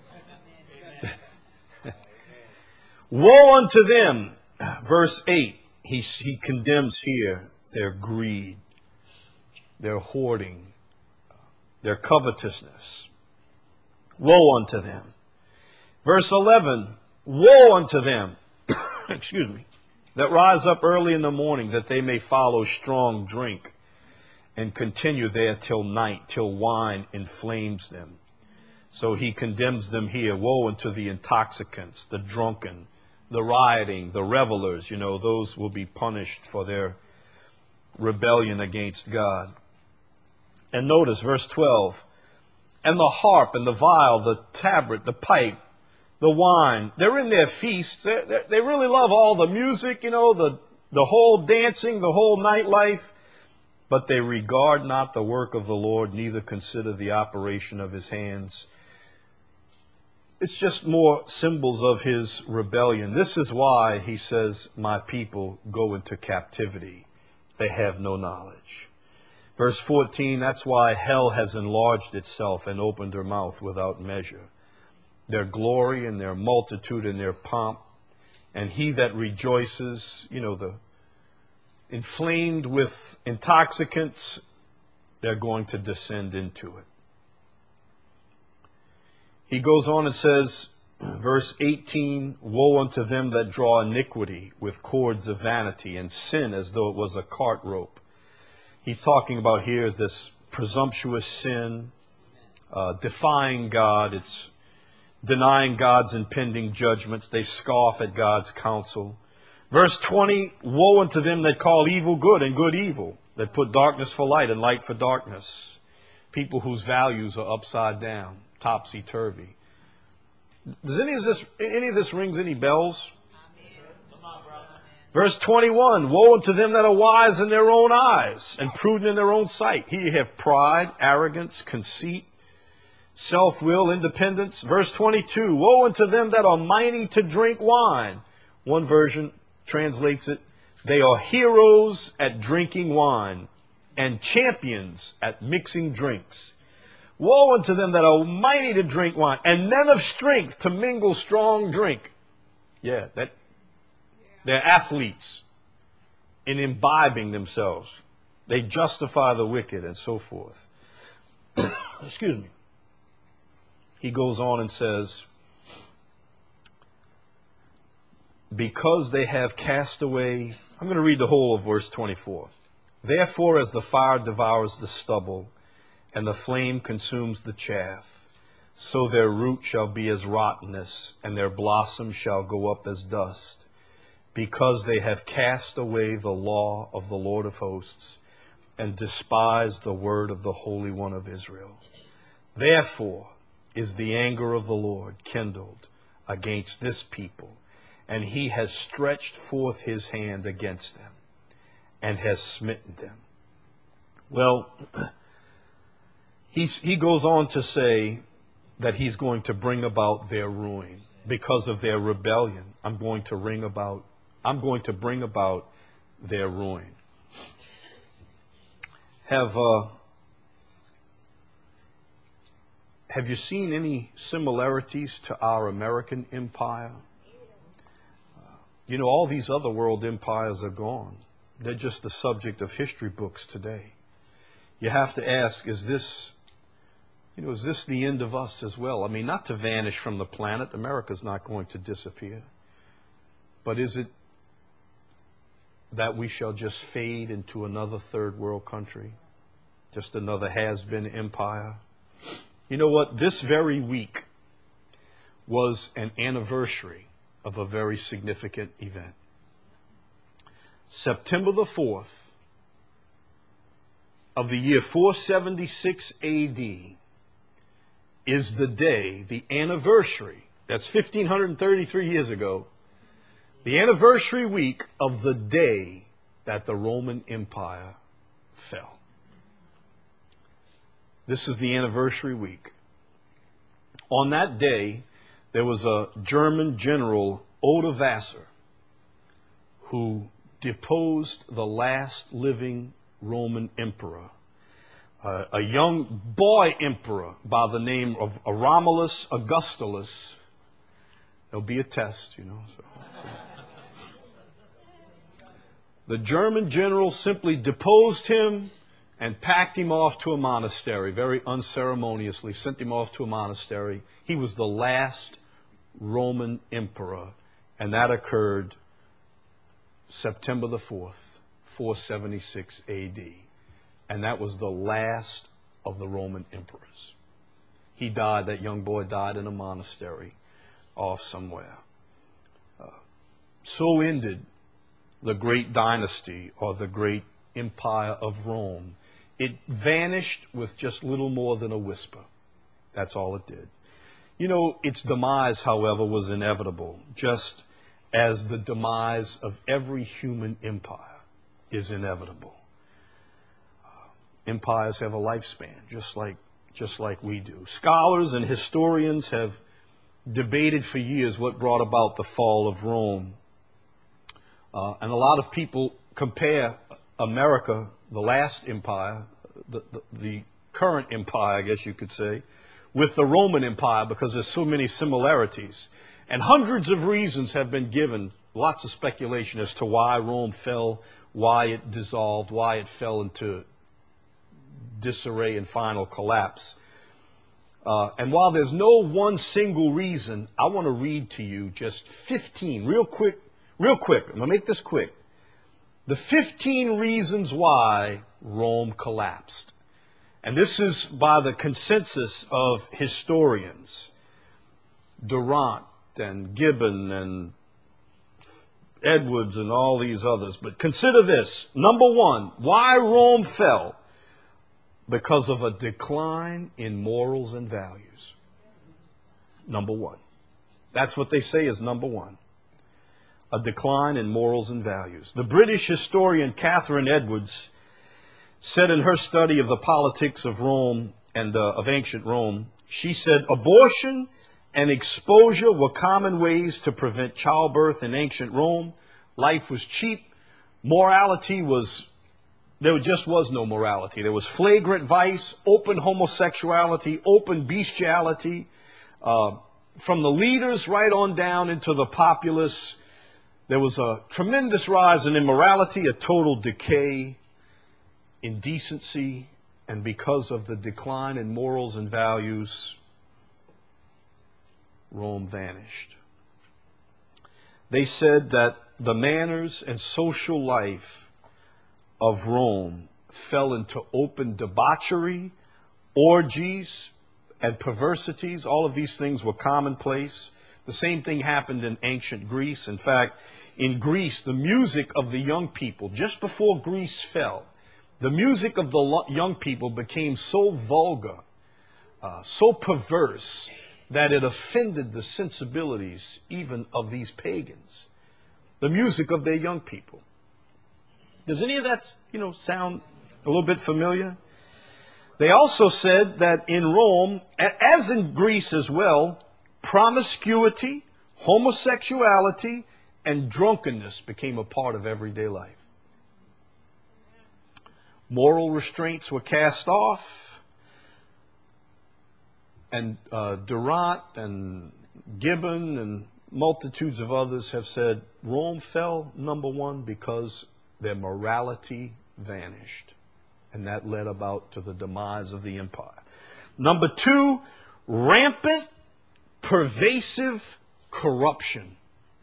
Woe unto them, verse eight, he, he condemns here their greed, their hoarding, their covetousness. Woe unto them. Verse eleven, woe unto them, excuse me, that rise up early in the morning, that they may follow strong drink and continue there till night, till wine inflames them. So he condemns them here. Woe unto the intoxicants, the drunken, the rioting, the revelers. You know, those will be punished for their rebellion against God. And notice verse twelve, and the harp and the viol, the tabret, the pipe, the wine, they're in their feasts. They're, they're, they really love all the music, you know, the, the whole dancing, the whole nightlife. But they regard not the work of the Lord, neither consider the operation of his hands. It's just more symbols of his rebellion. This is why he says, my people go into captivity. They have no knowledge. Verse fourteen, that's why hell has enlarged itself and opened her mouth without measure. Their glory and their multitude and their pomp, and he that rejoices, you know, the inflamed with intoxicants, they're going to descend into it. He goes on and says, verse eighteen, woe unto them that draw iniquity with cords of vanity and sin as though it was a cart rope. He's talking about here this presumptuous sin, uh, defying God. It's denying God's impending judgments. They scoff at God's counsel. Verse twenty, woe unto them that call evil good and good evil, that put darkness for light and light for darkness. People whose values are upside down, topsy-turvy. Does any of this, any of this rings any bells? Verse twenty-one, woe unto them that are wise in their own eyes and prudent in their own sight. Here you have pride, arrogance, conceit, self-will, independence. Verse twenty-two, woe unto them that are mighty to drink wine. One version translates it, they are heroes at drinking wine and champions at mixing drinks. Woe unto them that are mighty to drink wine and men of strength to mingle strong drink. Yeah, that they're athletes in imbibing themselves. They justify the wicked and so forth. Excuse me. He goes on and says, because they have cast away, I'm going to read the whole of verse twenty-four. Therefore, as the fire devours the stubble, and the flame consumes the chaff, so their root shall be as rottenness, and their blossom shall go up as dust, because they have cast away the law of the Lord of hosts, and despised the word of the Holy One of Israel. Therefore is the anger of the Lord kindled against this people, and he has stretched forth his hand against them, and has smitten them. Well, he's, he goes on to say that he's going to bring about their ruin because of their rebellion. I'm going to bring about, I'm going to bring about their ruin. Have uh, have you seen any similarities to our American empire? Uh, you know, all these other world empires are gone. They're just the subject of history books today. You have to ask, is this, you know, is this the end of us as well? I mean, not to vanish from the planet. America's not going to disappear. But is it that we shall just fade into another third world country? Just another has-been empire? You know what? This very week was an anniversary of a very significant event. September the fourth of the year four seventy-six A D is the day, the anniversary, that's fifteen thirty-three years ago, the anniversary week of the day that the Roman Empire fell. This is the anniversary week. On that day, there was a German general, Odovassar, who deposed the last living Roman emperor, uh, a young boy emperor by the name of Romulus Augustulus. There'll be a test, you know. So, so. The German general simply deposed him and packed him off to a monastery, very unceremoniously, sent him off to a monastery. He was the last Roman emperor, and that occurred September the fourth, four seventy-six A D. And that was the last of the Roman emperors. He died, that young boy died in a monastery off somewhere. Uh, so ended the great dynasty, or the great empire of Rome. It vanished with just little more than a whisper. That's all it did. You know, its demise, however, was inevitable, just as the demise of every human empire is inevitable. Uh, empires have a lifespan, just like, just like we do. Scholars and historians have debated for years what brought about the fall of Rome. Uh, and a lot of people compare America, the last empire, the, the, the current empire, I guess you could say, with the Roman Empire because there's so many similarities. And hundreds of reasons have been given, lots of speculation as to why Rome fell, why it dissolved, why it fell into disarray and final collapse. Uh, and while there's no one single reason, I want to read to you just fifteen, real quick, real quick, I'm going to make this quick. The fifteen reasons why Rome collapsed. And this is by the consensus of historians, Durant and Gibbon and Edwards and all these others. But consider this. Number one, why Rome fell? Because of a decline in morals and values. Number one. That's what they say is number one. A decline in morals and values. The British historian Catherine Edwards said in her study of the politics of Rome and uh, of ancient Rome, she said, abortion and exposure were common ways to prevent childbirth in ancient Rome. Life was cheap. Morality was, there just was no morality. There was flagrant vice, open homosexuality, open bestiality. Uh, from the leaders right on down into the populace, there was a tremendous rise in immorality, a total decay, indecency, and because of the decline in morals and values, Rome vanished. They said that the manners and social life of Rome fell into open debauchery, orgies, and perversities. All of these things were commonplace. The same thing happened in ancient Greece. In fact, in Greece, the music of the young people, just before Greece fell, the music of the young people became so vulgar, uh, so perverse, that it offended the sensibilities even of these pagans. The music of their young people. Does any of that, you know, sound a little bit familiar? They also said that in Rome, as in Greece as well, promiscuity, homosexuality, and drunkenness became a part of everyday life. Moral restraints were cast off, and uh, Durant and Gibbon and multitudes of others have said Rome fell, number one, because their morality vanished, and that led about to the demise of the empire. Number two, rampant, pervasive corruption.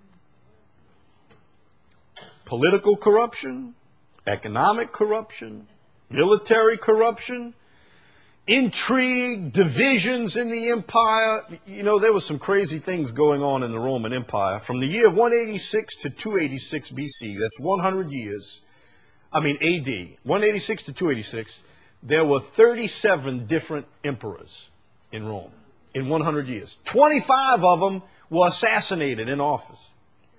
Political corruption, economic corruption, military corruption. intrigue, divisions in the empire. You know, there were some crazy things going on in the Roman Empire. From the year one eighty-six to two eighty-six B C, that's one hundred years, I mean A D, one eighty-six to two eighty-six, there were thirty-seven different emperors in Rome in one hundred years. twenty-five of them were assassinated in office.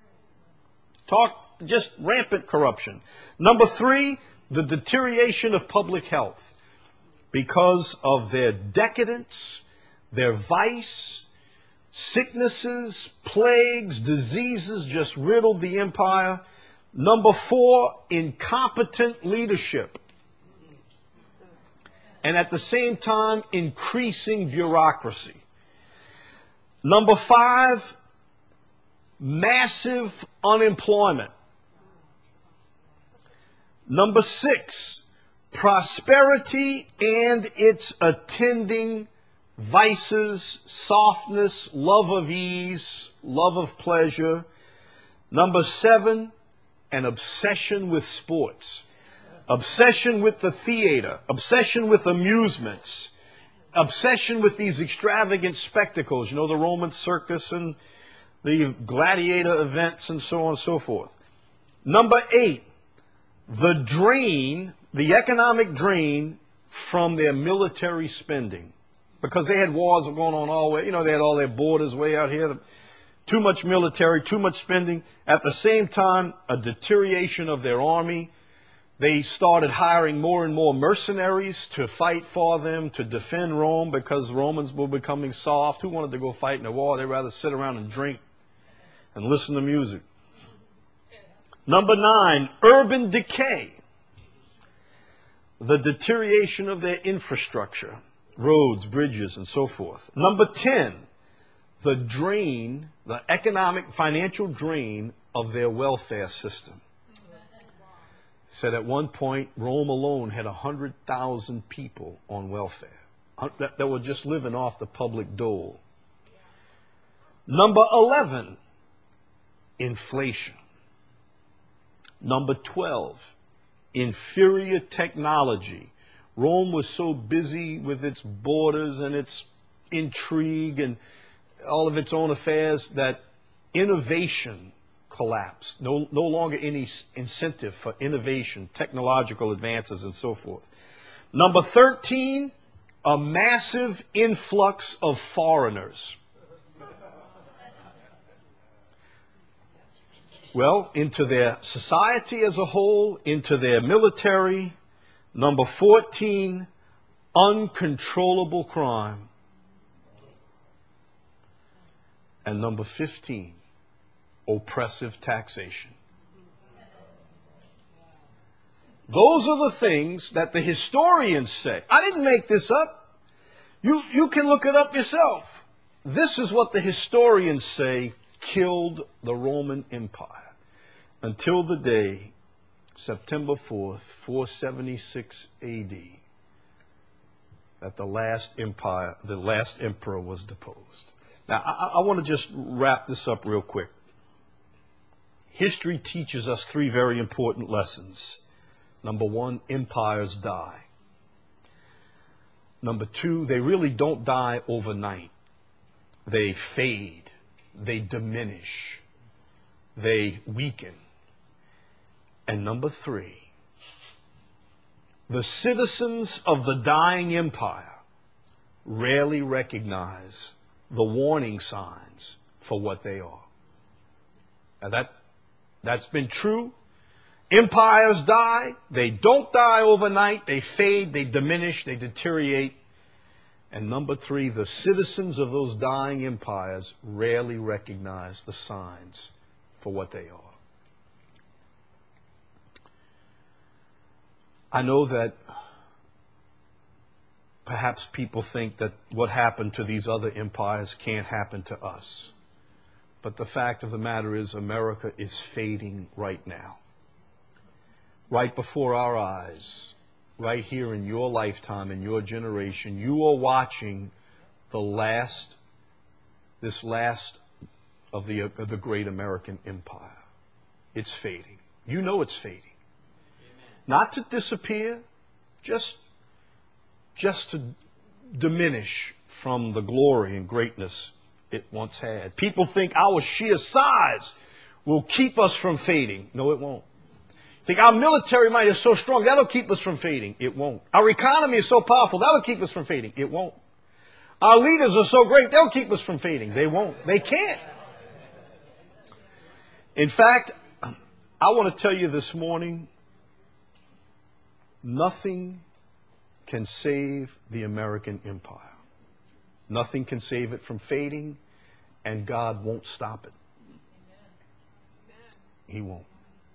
Talk just rampant corruption. Number three, the deterioration of public health because of their decadence, their vice, sicknesses, plagues, diseases just riddled the empire. Number four, incompetent leadership. And at the same time, increasing bureaucracy. Number five, massive unemployment. Number six, prosperity and its attending vices, softness, love of ease, love of pleasure. Number seven, an obsession with sports, obsession with the theater, obsession with amusements, obsession with these extravagant spectacles, you know, the Roman circus and the gladiator events and so on and so forth. Number eight, the drain, the economic drain from their military spending. Because they had wars going on all the way, you know, they had all their borders way out here. Too much military, too much spending. At the same time, a deterioration of their army. They started hiring more and more mercenaries to fight for them, to defend Rome, because the Romans were becoming soft. Who wanted to go fight in a war? They'd rather sit around and drink and listen to music. Number nine, urban decay. The deterioration of their infrastructure, roads, bridges, and so forth. Number ten, the drain, the economic, financial drain of their welfare system. Said at one point, Rome alone had one hundred thousand people on welfare that, that were just living off the public dole. Number eleven, inflation. Number twelve, inferior technology. Rome was so busy with its borders and its intrigue and all of its own affairs that innovation collapsed. No, no longer any incentive for innovation, technological advances, and so forth. Number thirteen, a massive influx of foreigners. Well, into their society as a whole, into their military. Number fourteen, uncontrollable crime. And number fifteen, oppressive taxation. Those are the things that the historians say. I didn't make this up. You, you can look it up yourself. This is what the historians say killed the Roman Empire until the day, September fourth, four seventy-six A D, that the last empire, the last emperor was deposed. Now, I, I want to just wrap this up real quick. History teaches us three very important lessons. Number one, empires die. Number two, they really don't die overnight. They fade. They diminish. They weaken. And number three, the citizens of the dying empire rarely recognize the warning signs for what they are. Now that, that's been true. Empires die. They don't die overnight. They fade, they diminish, they deteriorate. And number three, the citizens of those dying empires rarely recognize the signs for what they are. I know that perhaps people think that what happened to these other empires can't happen to us. But the fact of the matter is, America is fading right now. Right before our eyes, right here in your lifetime, in your generation, you are watching the last, this last of the, of the great American empire. It's fading. You know it's fading. Not to disappear, just, just to diminish from the glory and greatness it once had. People think our sheer size will keep us from fading. No, it won't. Think our military might is so strong, that'll keep us from fading. It won't. Our economy is so powerful, that'll keep us from fading. It won't. Our leaders are so great, they'll keep us from fading. They won't. They can't. In fact, I want to tell you this morning, nothing can save the American empire. Nothing can save it from fading, and God won't stop it. He won't.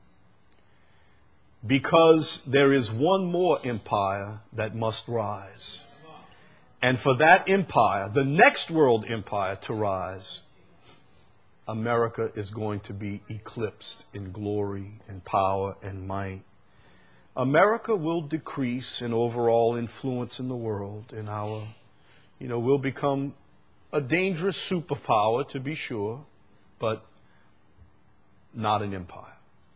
Because there is one more empire that must rise. And for that empire, the next world empire to rise, America is going to be eclipsed in glory and power and might. America will decrease in overall influence in the world, and our, you know, we'll become a dangerous superpower, to be sure, but not an empire.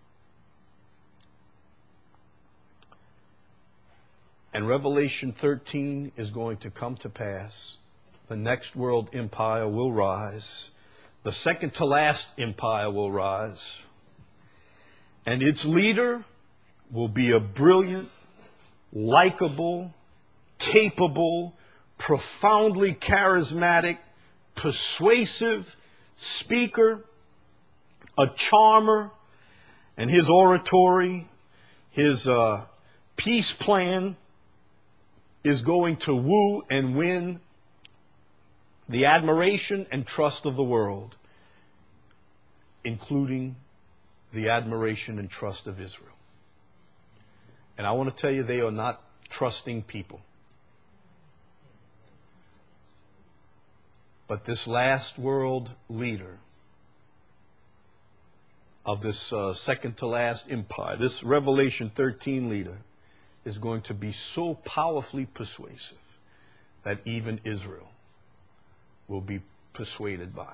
And Revelation thirteen is going to come to pass. The next world empire will rise. The second to last empire will rise. And its leader will be a brilliant, likable, capable, profoundly charismatic, persuasive speaker, a charmer, and his oratory, his uh, peace plan is going to woo and win the admiration and trust of the world, including the admiration and trust of Israel. And I want to tell you, they are not trusting people. But this last world leader of this uh, second to last empire, this Revelation thirteen leader, is going to be so powerfully persuasive that even Israel will be persuaded by.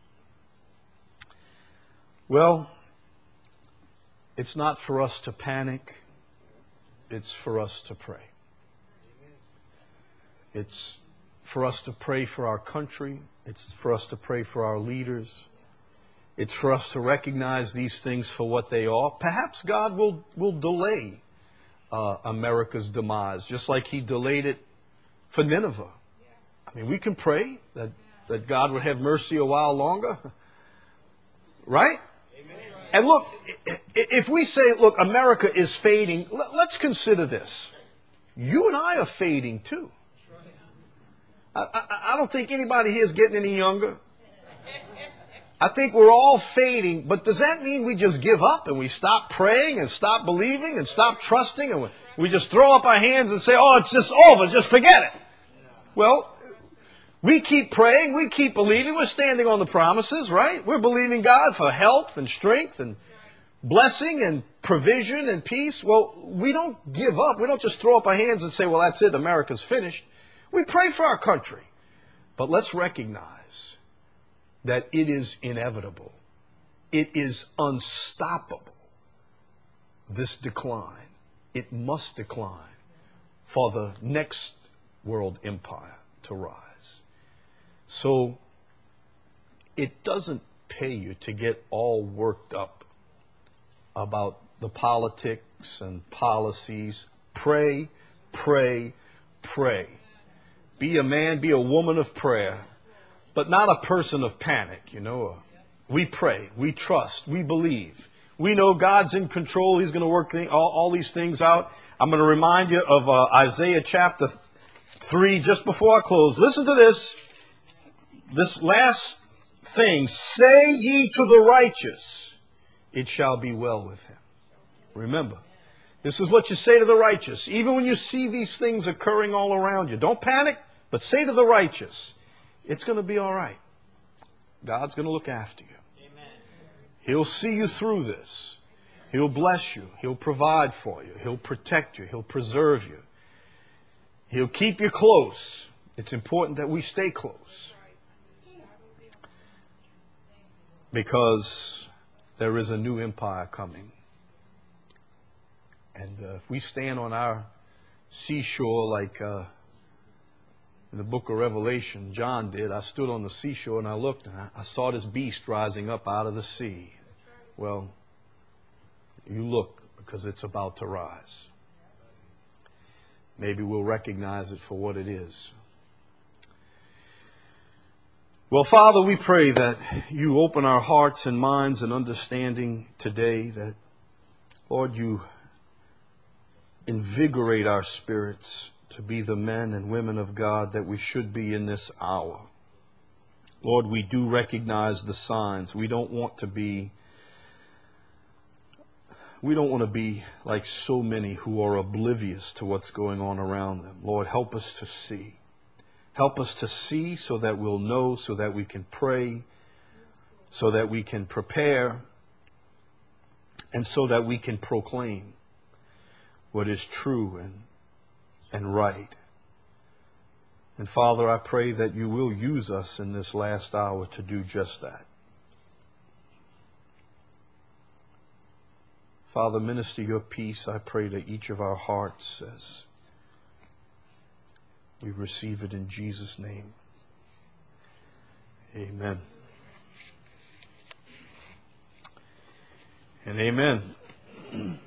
Well, it's not for us to panic. It's for us to pray. It's for us to pray for our country. It's for us to pray for our leaders. It's for us to recognize these things for what they are. Perhaps God will, will delay uh, America's demise, just like He delayed it for Nineveh. I mean, we can pray that, that God would have mercy a while longer. Right? And look, if we say, look, America is fading, let's consider this. You and I are fading too. I, I, I don't think anybody here is getting any younger. I think we're all fading, but does that mean we just give up and we stop praying and stop believing and stop trusting and we just throw up our hands and say, oh, it's just over, just forget it? Well, we keep praying, we keep believing, we're standing on the promises, right? We're believing God for health and strength and blessing and provision and peace. Well, we don't give up. We don't just throw up our hands and say, well, that's it, America's finished. We pray for our country. But let's recognize that it is inevitable. It is unstoppable, this decline. It must decline for the next world empire to rise. So it doesn't pay you to get all worked up about the politics and policies. Pray, pray, pray. Be a man, be a woman of prayer, but not a person of panic, you know. We pray, we trust, we believe. We know God's in control. He's going to work thing, all, all these things out. I'm going to remind you of uh, Isaiah chapter three just before I close. Listen to this. This last thing, say ye to the righteous, it shall be well with him. Remember, this is what you say to the righteous. Even when you see these things occurring all around you, don't panic, but say to the righteous, it's going to be all right. God's going to look after you. Amen. He'll see you through this. He'll bless you. He'll provide for you. He'll protect you. He'll preserve you. He'll keep you close. It's important that we stay close. Because there is a new empire coming. And uh, if we stand on our seashore like uh, in the book of Revelation, John did. I stood on the seashore and I looked and I, I saw this beast rising up out of the sea. Well, you look because it's about to rise. Maybe we'll recognize it for what it is. Well, Father, we pray that you open our hearts and minds and understanding today, that, Lord, you invigorate our spirits to be the men and women of God that we should be in this hour. Lord, we do recognize the signs. We don't want to be We don't want to be like so many who are oblivious to what's going on around them. Lord, help us to see. Help us to see so that we'll know, so that we can pray, so that we can prepare, and so that we can proclaim what is true and, and right. And Father, I pray that you will use us in this last hour to do just that. Father, minister your peace, I pray, to each of our hearts as we receive it in Jesus' name. Amen. And amen.